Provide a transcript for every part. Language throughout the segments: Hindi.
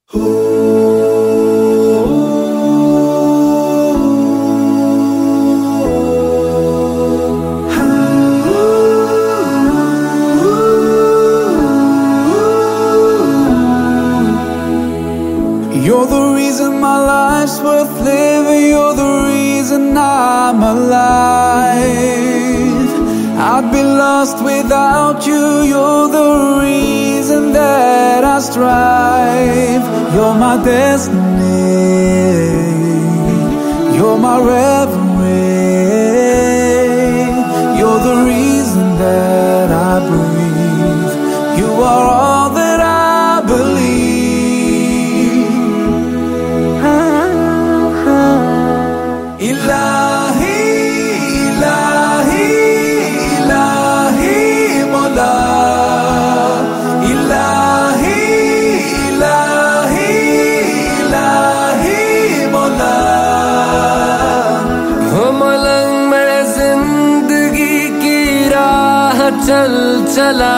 You're the reason my life's worth living. You're the reason I'm alive. I'd be lost without you. You're the reason that I strive. You're my destiny. You're my reverie. You're the reason that I breathe. You are all that I believe. Ilahi, Ilahi, Ilahi, Mola. Ilahi, Ilahi, Ilahi, Mola. हो मलंग मेरे जिंदगी की राह चल चला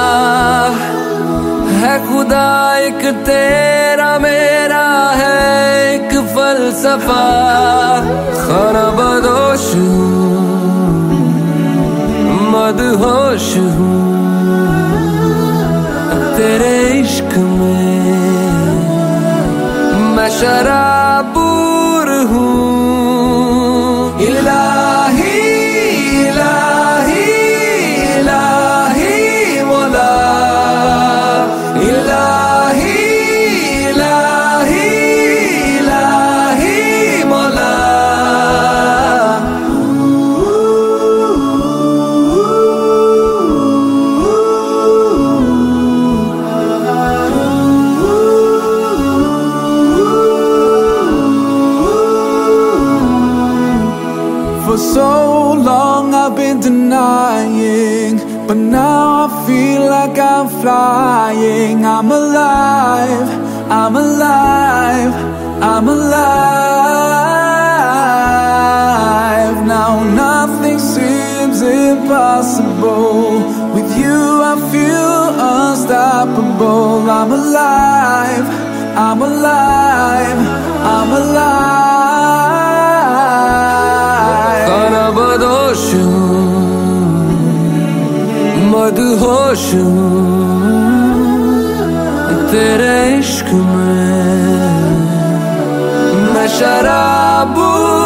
है खुदा एक तेरा मेरा है एक फलसफा खाना बदोश हूँ मदहोश हूँ तेरे इश्क में मैं शराबूर हूँ इलाही इलाही इलाही मौला इलाही इलाही इलाही मौला For so long I've been denying, but now I feel like I'm flying. I'm alive, I'm alive, I'm alive. Now nothing seems impossible. With you I feel unstoppable. I'm alive, I'm alive, I'm alive. खाना बदोश हूँ मदहोश हूँ तेरे इश्क में मैं शराबूर